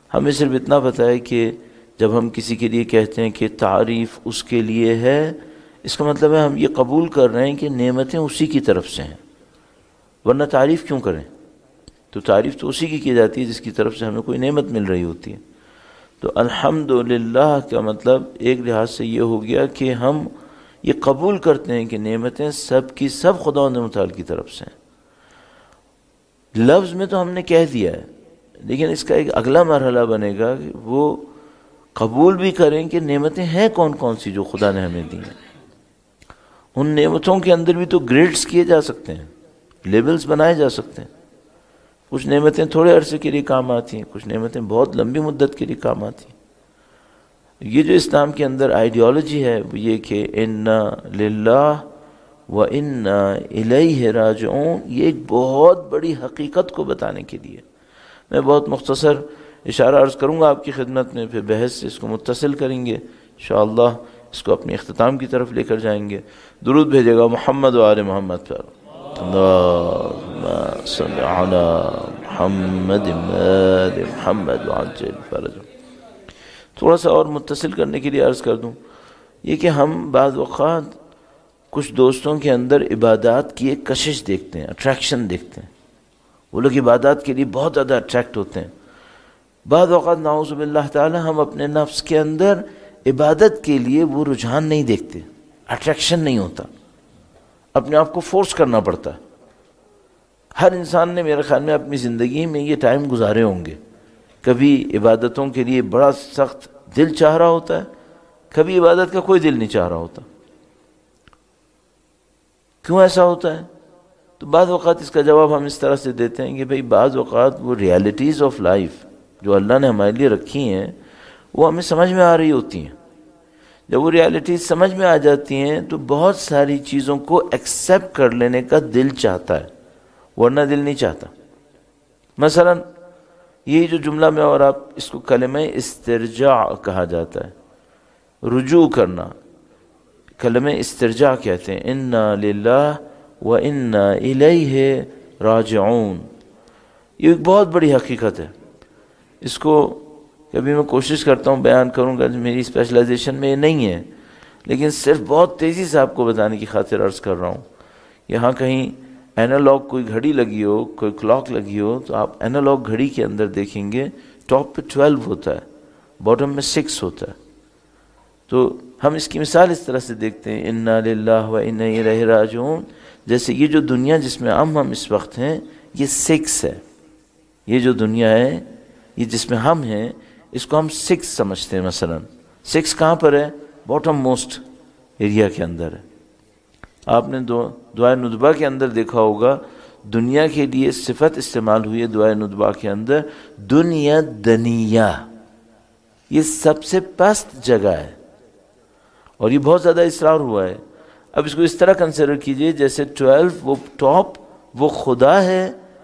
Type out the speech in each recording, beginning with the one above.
ہمیں صرف اتنا پتہ ہے کہ جب ہم کسی کے لیے کہتے ہیں کہ تعریف اس کے لیے ہے، اس کا مطلب ہے ہم یہ قبول کر رہے ہیں کہ نعمتیں اسی کی طرف سے ہیں، ورنہ تعریف کیوں کریں؟ تو تعریف تو اسی کی جاتی ہے جس کی طرف سے ہمیں کوئی نعمت مل رہی ہوتی ہے۔ تو الحمدللہ کا مطلب ایک لحاظ سے یہ ہو گیا کہ ہم یہ قبول کرتے ہیں کہ نعمتیں سب کی سب خداوند متعال کی طرف سے ہیں۔ لفظ میں تو ہم نے کہہ دیا ہے، لیکن اس کا ایک اگلا مرحلہ بنے گا کہ وہ قبول بھی کریں کہ نعمتیں ہیں کون کون سی جو خدا نے ہمیں دی ہیں۔ ان نعمتوں کے اندر بھی تو گریڈز کیے جا سکتے ہیں، لیبلز بنائے جا سکتے ہیں۔ کچھ نعمتیں تھوڑے عرصے کے لیے کام آتی ہیں، کچھ نعمتیں بہت لمبی مدت کے لیے کام آتی ہیں۔ یہ جو اسلام کے اندر آئیڈیالوجی ہے وہ یہ کہ انا للہ و انا الیہ راجعون، یہ ایک بہت بڑی حقیقت کو بتانے کے لیے میں بہت مختصر اشارہ عرض کروں گا آپ کی خدمت میں، پھر بحث سے اس کو متصل کریں گے انشاءاللہ، اس کو اپنے اختتام کی طرف لے کر جائیں گے۔ درود بھیجے گا محمد و آل محمد پر، اللہم صلی علی محمد آل محمد وعجل فرجہ۔ تھوڑا سا اور متصل کرنے کے لیے عرض کر دوں یہ کہ ہم بعض اوقات کچھ دوستوں کے اندر عبادات کی ایک کشش دیکھتے ہیں، اٹریکشن دیکھتے ہیں، وہ لوگ عبادات کے لیے بہت زیادہ اٹریکٹ ہوتے ہیں۔ بعض اوقات نعوذ باللہ تعالی ہم اپنے نفس کے اندر عبادت کے لیے وہ رجحان نہیں دیکھتے، اٹریکشن نہیں ہوتا، اپنے آپ کو فورس کرنا پڑتا ہے۔ ہر انسان نے میرے خیال میں اپنی زندگی میں یہ ٹائم گزارے ہوں گے، کبھی عبادتوں کے لیے بڑا سخت دل چاہ رہا ہوتا ہے، کبھی عبادت کا کوئی دل نہیں چاہ رہا ہوتا۔ کیوں ایسا ہوتا ہے؟ تو بعض اوقات اس کا جواب ہم اس طرح سے دیتے ہیں کہ بھئی بعض اوقات وہ ریالٹیز آف لائف جو اللہ نے ہمارے لیے رکھی ہیں وہ ہمیں سمجھ میں آ رہی ہوتی ہیں۔ جب وہ ریالٹیز سمجھ میں آ جاتی ہیں تو بہت ساری چیزوں کو ایکسیپٹ کر لینے کا دل چاہتا ہے، ورنہ دل نہیں چاہتا۔ مثلا یہی جو جملہ میں اور آپ اس کو کلمہ استرجاع کہا جاتا ہے، رجوع کرنا، کلمہ استرجاع کہتے ہیں، انا للہ و انا الیہ راجعون۔ یہ ایک بہت بڑی حقیقت ہے، اس کو کبھی میں کوشش کرتا ہوں بیان کروں گا، میری اسپیشلائزیشن میں یہ نہیں ہے، لیکن صرف بہت تیزی سے آپ کو بتانے کی خاطر عرض کر رہا ہوں۔ یہاں کہیں اینالاگ کوئی گھڑی لگی ہو، کوئی کلاک لگی ہو، تو آپ اینالاگ گھڑی کے اندر دیکھیں گے ٹاپ پہ 12 ہوتا ہے، باٹم میں 6 ہوتا ہے۔ تو ہم اس کی مثال اس طرح سے دیکھتے ہیں، انا للہ و انا الیہ راجعون، جیسے یہ جو دنیا جس میں ہم اس وقت ہیں یہ 6 ہے، یہ جو دنیا ہے یہ جس میں ہم ہیں اس کو ہم 6 سمجھتے ہیں۔ مثلا 6 کہاں پر ہے؟ باٹم موسٹ ایریا کے اندر ہے۔ آپ نے دعائے ندبہ کے اندر دیکھا ہوگا دنیا کے لیے صفت استعمال ہوئی ہے دعائے ندبہ کے اندر، دنیا دنیا، یہ سب سے پست جگہ ہے اور یہ بہت زیادہ اصرار ہوا ہے۔ اب اس کو اس طرح کنسیڈر کیجئے جیسے 12 وہ ٹاپ وہ خدا ہے،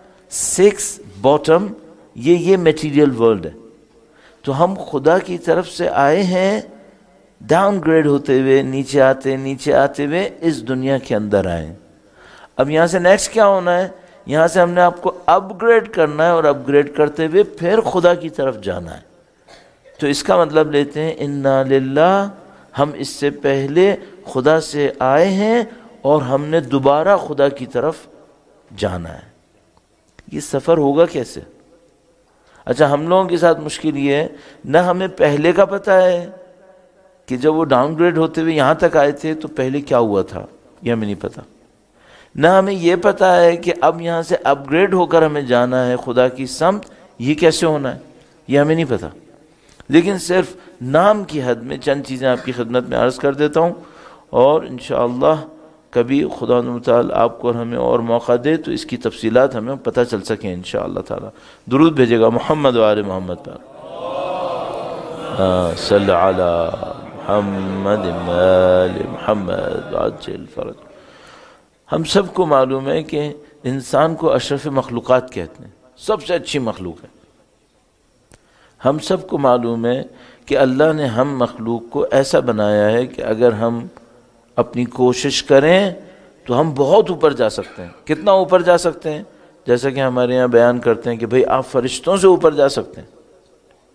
6 باٹم یہ میٹیریل ورلڈ ہے۔ تو ہم خدا کی طرف سے آئے ہیں، ڈاؤن گریڈ ہوتے ہوئے نیچے آتے ہوئے اس دنیا کے اندر آئے۔ اب یہاں سے نیکسٹ کیا ہونا ہے؟ یہاں سے ہم نے آپ کو اپ گریڈ کرنا ہے اور اپ گریڈ کرتے ہوئے پھر خدا کی طرف جانا ہے۔ تو اس کا مطلب لیتے ہیں انا للہ، ہم اس سے پہلے خدا سے آئے ہیں اور ہم نے دوبارہ خدا کی طرف جانا ہے۔ یہ سفر ہوگا کیسے؟ اچھا، ہم لوگوں کے ساتھ مشکل یہ ہے، نہ ہمیں پہلے کا پتہ ہے کہ جب وہ ڈاؤن گریڈ ہوتے ہوئے یہاں تک آئے تھے تو پہلے کیا ہوا تھا، یہ ہمیں نہیں پتہ۔ نہ ہمیں یہ پتہ ہے کہ اب یہاں سے اپ گریڈ ہو کر ہمیں جانا ہے خدا کی سمت، یہ کیسے ہونا ہے، یہ ہمیں نہیں پتہ۔ لیکن صرف نام کی حد میں چند چیزیں آپ کی خدمت میں عرض کر دیتا ہوں، اور انشاءاللہ کبھی خدا متعال آپ کو اور ہمیں اور موقع دے تو اس کی تفصیلات ہمیں پتہ چل سکیں انشاءاللہ تعالی۔ درود بھیجے گا محمد و آل محمد پر، صلی علی محمد آل محمد عجل فرج۔ ہم سب کو معلوم ہے کہ انسان کو اشرف مخلوقات کہتے ہیں، سب سے اچھی مخلوق ہے۔ ہم سب کو معلوم ہے کہ اللہ نے ہم مخلوق کو ایسا بنایا ہے کہ اگر ہم اپنی کوشش کریں تو ہم بہت اوپر جا سکتے ہیں۔ کتنا اوپر جا سکتے ہیں؟ جیسا کہ ہمارے یہاں بیان کرتے ہیں کہ بھئی آپ فرشتوں سے اوپر جا سکتے ہیں۔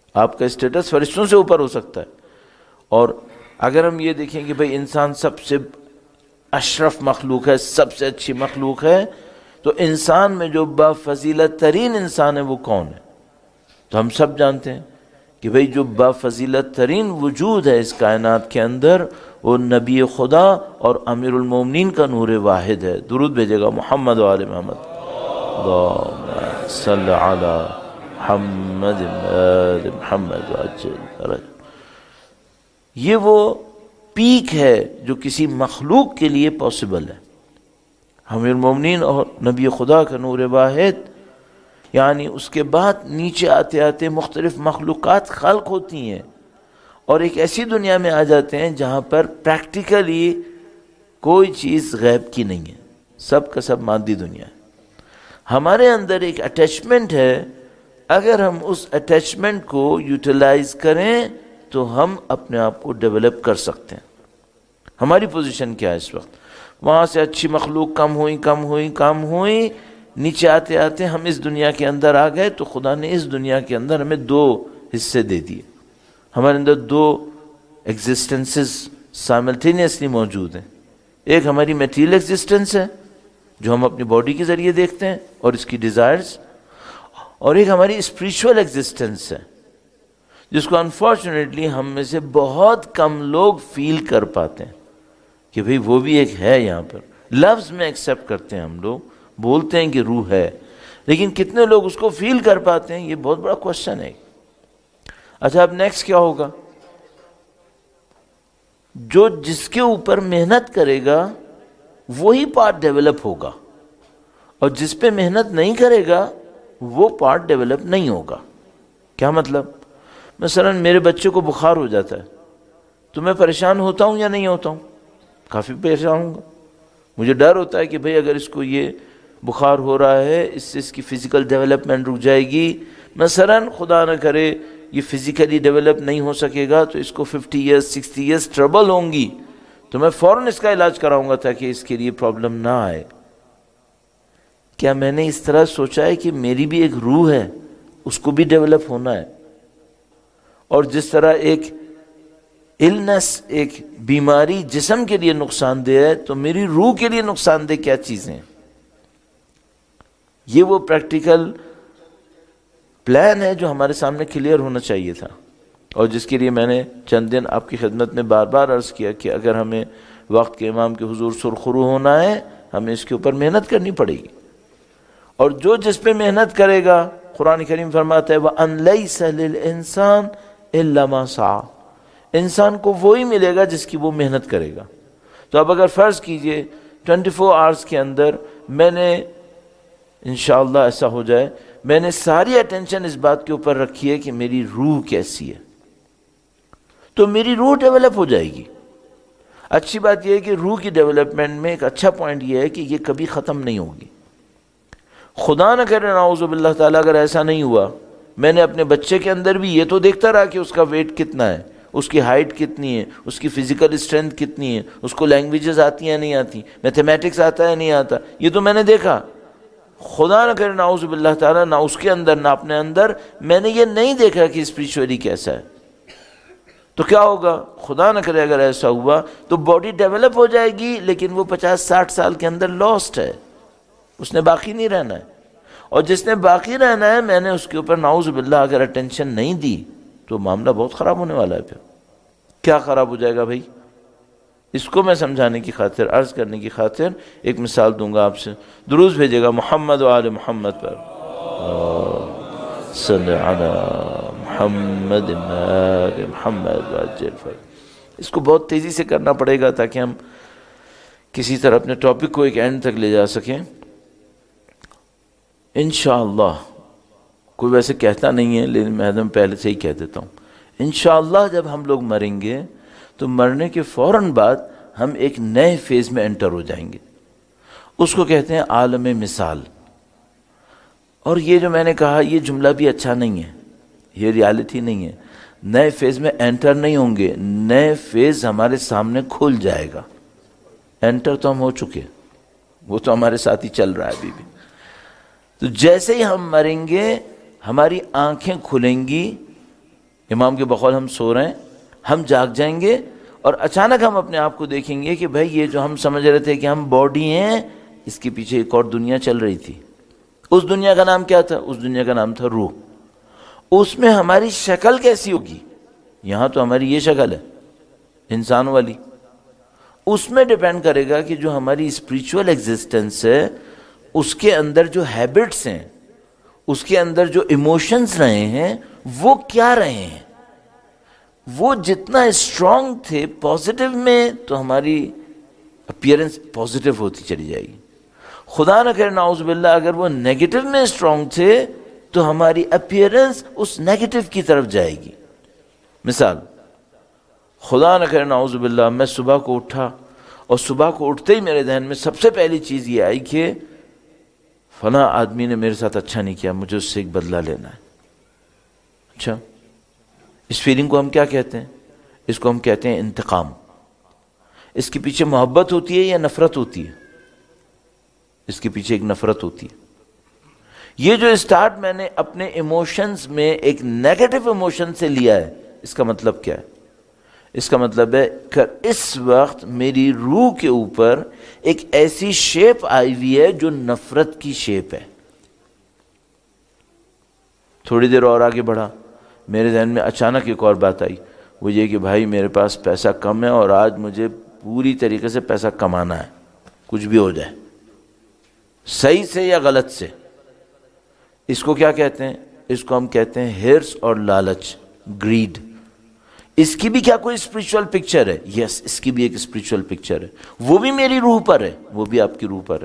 آپ کا اسٹیٹس فرشتوں سے اوپر ہو سکتا ہے. اور اگر ہم یہ دیکھیں کہ بھئی انسان سب سے اشرف مخلوق ہے، سب سے اچھی مخلوق ہے، تو انسان میں جو با فضیلت ترین انسان ہے وہ کون ہے؟ تو ہم سب جانتے ہیں کہ بھئی جو با فضیلت ترین وجود ہے اس کائنات کے اندر وہ نبی خدا اور امیر المومنین کا نور واحد ہے. درود بھیجے گا محمد و آل محمد. اللہم صلی علی محمد آل محمد وعجل فرج. یہ وہ پیک ہے جو کسی مخلوق کے لیے پاسبل ہے. امیر المومنین اور نبی خدا کا نور واحد، یعنی اس کے بعد نیچے آتے آتے مختلف مخلوقات خلق ہوتی ہیں اور ایک ایسی دنیا میں آ جاتے ہیں جہاں پر پریکٹیکلی کوئی چیز غیب کی نہیں ہے، سب کا سب مادی دنیا ہے. ہمارے اندر ایک اٹیچمنٹ ہے، اگر ہم اس اٹیچمنٹ کو یوٹیلائز کریں تو ہم اپنے آپ کو ڈیولپ کر سکتے ہیں. ہماری پوزیشن کیا ہے اس وقت؟ وہاں سے اچھی مخلوق کم ہوئی، نیچے آتے آتے ہم اس دنیا کے اندر آ گئے تو خدا نے اس دنیا کے اندر ہمیں دو حصے دے دیے. ہمارے اندر دو ایگزسٹنسز سائملٹینیسلی موجود ہیں. ایک ہماری میٹیریل ایگزسٹنس ہے جو ہم اپنی باڈی کے ذریعے دیکھتے ہیں اور اس کی ڈیزائرز، اور ایک ہماری اسپریچول ایگزسٹنس ہے جس کو انفارچونیٹلی ہم میں سے بہت کم لوگ فیل کر پاتے ہیں کہ بھئی وہ بھی ایک ہے. یہاں پر لفظ میں ایکسیپٹ کرتے ہیں، ہم لوگ بولتے ہیں کہ روح ہے، لیکن کتنے لوگ اس کو فیل کر پاتے ہیں؟ یہ بہت بڑا کوشچن ہے. اچھا اب نیکسٹ کیا ہوگا؟ جو جس کے اوپر محنت کرے گا وہی پارٹ ڈیولپ ہوگا، اور جس پہ محنت نہیں کرے گا وہ پارٹ ڈیولپ نہیں ہوگا. کیا مطلب؟ مثلا میرے بچے کو بخار ہو جاتا ہے تو میں پریشان ہوتا ہوں یا نہیں ہوتا ہوں؟ کافی پریشان ہوں گا. مجھے ڈر ہوتا ہے کہ بھئی اگر اس کو یہ بخار ہو رہا ہے اس سے اس کی فزیکل ڈیولپمنٹ رک جائے گی، مثلا خدا نہ کرے یہ فزیکلی ڈیولپ نہیں ہو سکے گا تو اس کو 50 ایئرز 60 ایئرز ٹربل ہوں گی، تو میں فوراً اس کا علاج کراؤں گا تاکہ اس کے لیے پرابلم نہ آئے. کیا میں نے اس طرح سوچا ہے کہ میری بھی ایک روح ہے، اس کو بھی ڈیولپ ہونا ہے؟ اور جس طرح ایک النس، ایک بیماری جسم کے لیے نقصان دہ ہے تو میری روح کے لیے نقصان دہ کیا چیزیں ہیں؟ یہ وہ پریکٹیکل پلان ہے جو ہمارے سامنے کلیئر ہونا چاہیے تھا، اور جس کے لیے میں نے چند دن آپ کی خدمت میں بار بار عرض کیا کہ اگر ہمیں وقت کے امام کے حضور سرخرو ہونا ہے ہمیں اس کے اوپر محنت کرنی پڑے گی. اور جو جس پہ محنت کرے گا، قرآن کریم فرماتا ہے وَأَن لَيْسَ لِلْإِنسَانِ إِلَّا مَا سَعَى، انسان کو وہی ملے گا جس کی وہ محنت کرے گا. تو اب اگر فرض کیجئے 24 آورز کے اندر میں نے انشاءاللہ ایسا ہو جائے میں نے ساری اٹینشن اس بات کے اوپر رکھی ہے کہ میری روح کیسی ہے، تو میری روح ڈیولپ ہو جائے گی. اچھی بات یہ ہے کہ روح کی ڈیولپمنٹ میں ایک اچھا پوائنٹ یہ ہے کہ یہ کبھی ختم نہیں ہوگی. خدا نہ کرے نعوذ باللہ تعالیٰ اگر ایسا نہیں ہوا، میں نے اپنے بچے کے اندر بھی یہ تو دیکھتا رہا کہ اس کا ویٹ کتنا ہے، اس کی ہائٹ کتنی ہے، اس کی فزیکل اسٹرینتھ کتنی ہے، اس کو لینگویجز آتی ہیں نہیں آتی، میتھمیٹکس آتا ہے نہیں آتا، یہ تو میں نے دیکھا. خدا نہ کرے نعوذ باللہ تعالیٰ نہ اس کے اندر نہ اپنے اندر میں نے یہ نہیں دیکھا کہ اسپریچولی کیسا ہے. تو کیا ہوگا؟ خدا نہ کرے اگر ایسا ہوا تو باڈی ڈیولپ ہو جائے گی لیکن وہ 50-60 سال کے اندر لاسٹ ہے، اس نے باقی نہیں رہنا ہے. اور جس نے باقی رہنا ہے میں نے اس کے اوپر نعوذ باللہ اگر اٹینشن نہیں دی تو معاملہ بہت خراب ہونے والا ہے. پھر کیا خراب ہو جائے گا بھائی؟ اس کو میں سمجھانے کی خاطر، عرض کرنے کی خاطر ایک مثال دوں گا آپ سے. درود بھیجے گا محمد و آل محمد پر. صلی علی محمد آل محمد وعجل فرج. اس کو بہت تیزی سے کرنا پڑے گا تاکہ ہم کسی طرح اپنے ٹاپک کو ایک اینڈ تک لے جا سکیں. انشاءاللہ کوئی ویسے کہتا نہیں ہے لیکن میں پہلے سے ہی کہہ دیتا ہوں، انشاءاللہ جب ہم لوگ مریں گے تو مرنے کے فوراً بعد ہم ایک نئے فیز میں انٹر ہو جائیں گے. اس کو کہتے ہیں عالم مثال. اور یہ جو میں نے کہا یہ جملہ بھی اچھا نہیں ہے، یہ ریالٹی نہیں ہے. نئے فیز میں انٹر نہیں ہوں گے، نئے فیز ہمارے سامنے کھل جائے گا. انٹر تو ہم ہو چکے، وہ تو ہمارے ساتھ ہی چل رہا ہے ابھی بھی. تو جیسے ہی ہم مریں گے ہماری آنکھیں کھلیں گی امام کے بقول ہم سو رہے ہیں، ہم جاگ جائیں گے اور اچانک ہم اپنے آپ کو دیکھیں گے کہ بھائی یہ جو ہم سمجھ رہے تھے کہ ہم باڈی ہیں، اس کے پیچھے ایک اور دنیا چل رہی تھی۔ اس دنیا کا نام کیا تھا؟ اس دنیا کا نام تھا روح۔ اس میں ہماری شکل کیسی ہوگی؟ یہاں تو ہماری یہ شکل ہے انسان والی، اس میں ڈیپینڈ کرے گا کہ جو ہماری اسپریچول ایگزسٹنس ہے اس کے اندر جو ہیبٹس ہیں، اس کے اندر جو ایموشنز رہے ہیں وہ کیا رہے ہیں۔ وہ جتنا اسٹرانگ تھے پازیٹیو میں تو ہماری اپیئرنس پازیٹیو ہوتی چلی جائے گی۔ خدا نہ کرے نعوذ باللہ اگر وہ نیگیٹو میں اسٹرانگ تھے تو ہماری اپیئرنس اس نیگیٹو کی طرف جائے گی۔ مثال، خدا نہ کرے نعوذ باللہ میں صبح کو اٹھا اور صبح کو اٹھتے ہی میرے ذہن میں سب سے پہلی چیز یہ آئی کہ فلاں آدمی نے میرے ساتھ اچھا نہیں کیا، مجھے اس سے ایک بدلہ لینا ہے۔ اچھا، اس فیلنگ کو ہم کیا کہتے ہیں؟ اس کو ہم کہتے ہیں انتقام۔ اس کے پیچھے محبت ہوتی ہے یا نفرت ہوتی ہے؟ اس کے پیچھے ایک نفرت ہوتی ہے۔ یہ جو اسٹارٹ میں نے اپنے ایموشنز میں ایک نیگیٹو ایموشن سے لیا ہے، اس کا مطلب کیا ہے؟ اس کا مطلب ہے کہ اس وقت میری روح کے اوپر ایک ایسی شیپ آئی ہوئی ہے جو نفرت کی شیپ ہے۔ تھوڑی دیر اور آگے بڑھا، میرے ذہن میں اچانک ایک اور بات آئی، وہ یہ کہ بھائی میرے پاس پیسہ کم ہے اور آج مجھے پوری طریقے سے پیسہ کمانا ہے، کچھ بھی ہو جائے، صحیح سے یا غلط سے۔ اس کو کیا کہتے ہیں؟ اس کو ہم کہتے ہیں ہرس اور لالچ، گریڈ۔ اس کی بھی کیا کوئی اسپریچول پکچر ہے؟ یس، اس کی بھی ایک اسپریچول پکچر ہے، وہ بھی میری روح پر ہے، وہ بھی آپ کی روح پر ہے۔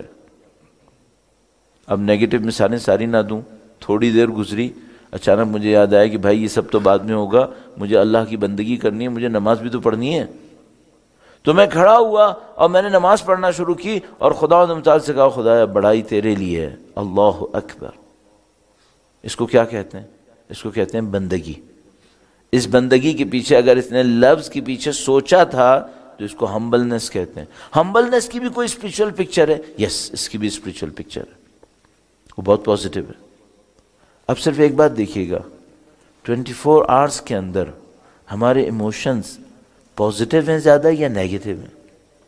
اب نیگیٹو مثالیں ساری نہ دوں، تھوڑی دیر گزری، اچانک مجھے یاد آیا کہ بھائی یہ سب تو بعد میں ہوگا، مجھے اللہ کی بندگی کرنی ہے، مجھے نماز بھی تو پڑھنی ہے۔ تو میں کھڑا ہوا اور میں نے نماز پڑھنا شروع کی اور خدا و تعالی سے کہا خدایا بڑائی تیرے لیے ہے، اللہ اکبر۔ اس کو کیا کہتے ہیں؟ اس کو کہتے ہیں بندگی۔ اس بندگی کے پیچھے اگر اس نے لفظ کے پیچھے سوچا تھا تو اس کو ہمبلنس کہتے ہیں۔ ہمبلنس کی بھی کوئی اسپریچول پکچر ہے؟ یس، اس کی بھی اسپریچول پکچر ہے، وہ بہت پازیٹیو ہے۔ اب صرف ایک بات دیکھیے گا، 24 آورس کے اندر ہمارے ایموشنز پازیٹیو ہیں زیادہ یا نیگیٹیو ہیں؟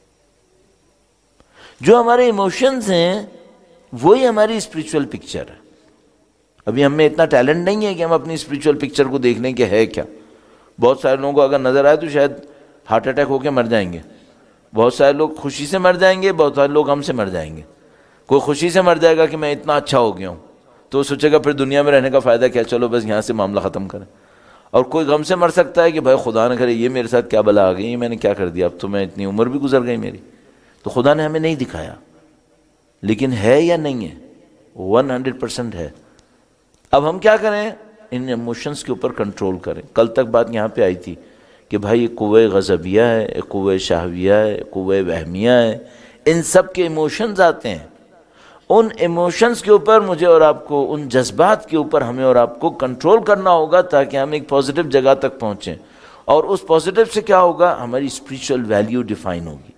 جو ہمارے ایموشنز ہیں وہی ہماری اسپریچول پکچر ہے۔ ابھی ہم میں اتنا ٹیلنٹ نہیں ہے کہ ہم اپنی اسپریچول پکچر کو دیکھ لیں کہ ہے کیا۔ بہت سارے لوگوں کو اگر نظر آئے تو شاید ہارٹ اٹیک ہو کے مر جائیں گے، بہت سارے لوگ خوشی سے مر جائیں گے، بہت سارے لوگ غم سے مر جائیں گے۔ کوئی خوشی سے مر جائے گا کہ میں اتنا اچھا ہو گیا ہوں، تو وہ سوچے گا پھر دنیا میں رہنے کا فائدہ کیا، چلو بس یہاں سے معاملہ ختم کریں۔ اور کوئی غم سے مر سکتا ہے کہ بھائی خدا نہ کرے یہ میرے ساتھ کیا بلا آ گئی، یہ میں نے کیا کر دیا، اب تو میں اتنی عمر بھی گزر گئی میری۔ تو خدا نے ہمیں نہیں دکھایا، لیکن ہے یا نہیں ہے؟ 100% ہے۔ اب ہم کیا کریں؟ ان ایموشنز کے اوپر کنٹرول کریں۔ کل تک بات یہاں پہ آئی تھی کہ بھائی ایک قوہ غضبیہ ہے، ایک قوہ شہویہ ہے، ایک قوہ وہمیہ ہے، ان سب کے ایموشنز آتے ہیں۔ ان ایموشنز کے اوپر مجھے اور آپ کو، ان جذبات کے اوپر ہمیں اور آپ کو کنٹرول کرنا ہوگا تاکہ ہم ایک پازیٹیو جگہ تک پہنچیں، اور اس پازیٹیو سے کیا ہوگا؟ ہماری اسپریچول ویلیو ڈیفائن ہوگی۔